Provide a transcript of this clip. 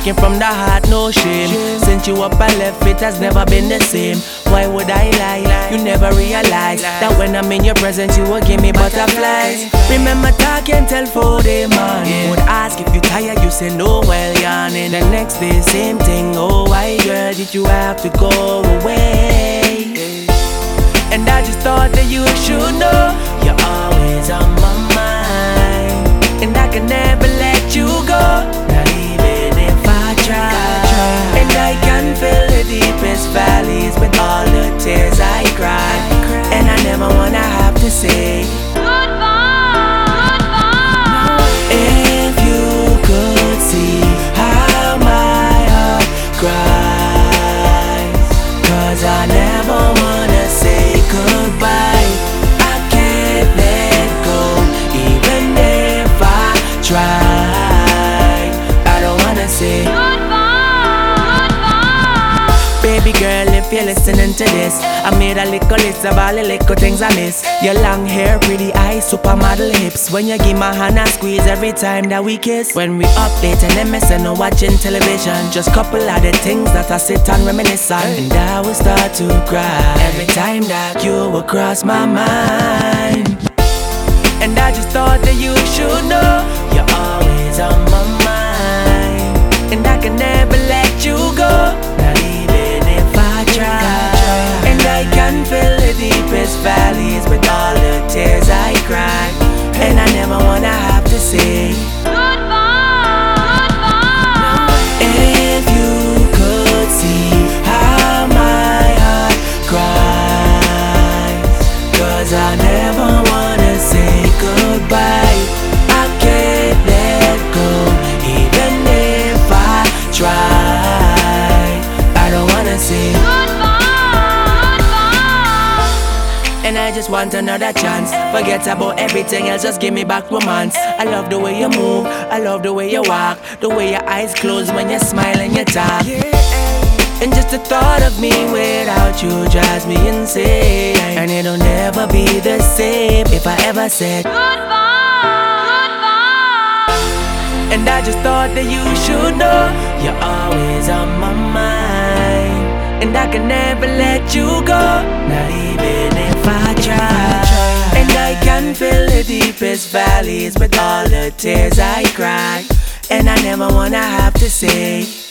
Speaking from the heart, no shame. Since you up and left, it has never been the same. Why would I lie? You never realize that when I'm in your presence, you will give me butterflies. Remember talking till 4 day morning. Would ask if you tired, you say no while yawning. The next day, same thing. Oh, why girl did you have to go away? And I just thought that you should know you're always on my mind, and I can never let you go, not even if I try. And I can feel the deepest valleys with all the tears I cry, and I never wanna have to say goodbye. If you could see how my heart cries, 'cause I never wanna say goodbye. I can't let go, even if I try. I don't wanna say baby girl, if you're listening to this, I made a little list of all the little things I miss. Your long hair, pretty eyes, supermodel hips. When you give my hand a squeeze every time that we kiss. When we update and missing or watching television, just couple of the things that I sit and reminisce on. And I will start to cry every time that you will cross my mind. And I just thought that you should know you're always on my mind, and I can never let you go, not even if I try. And I can feel the deepest valleys with all the tears I cry, and I never wanna have to say goodbye. If you could see how my heart cries, 'cause I never wanna say goodbye. I can't let go, even if I try. I don't wanna say and I just want another chance. Forget about everything else, just give me back romance. I love the way you move, I love the way you walk, the way your eyes close when you smile and you talk. And just the thought of me without you drives me insane, and it'll never be the same if I ever said goodbye. And I just thought that you should know you're always on my mind, and I can never let you go, not even if I try. And I can feel the deepest valleys with all the tears I cry, and I never wanna have to say